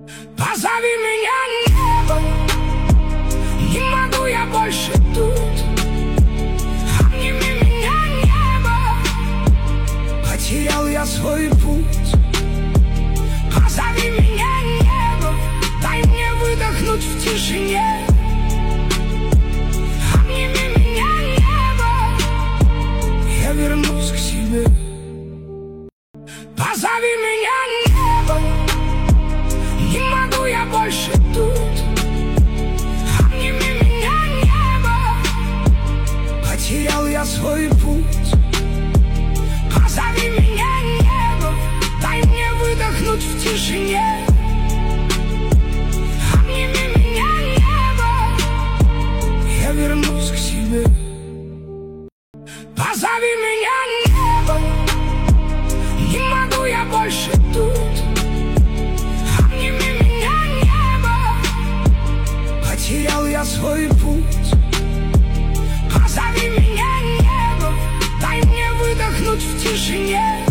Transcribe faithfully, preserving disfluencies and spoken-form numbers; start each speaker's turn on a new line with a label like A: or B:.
A: Позови меня, небо, не могу я больше тут. Обними меня, небо, потерял я свой путь. Позови меня, небо, дай мне выдохнуть в тишине. Обними меня, небо, я вернусь к себе. Позови меня, небо, не могу я больше тут. Обними меня, небо, потерял я свой путь. Позови меня, небо, дай мне выдохнуть в тишине. Обними меня, небо, я вернусь к себе. Позови меня, небо, не могу я больше тут. Обними меня, небо, потерял я свой путь. Позови меня, небо, дай мне выдохнуть в тишине.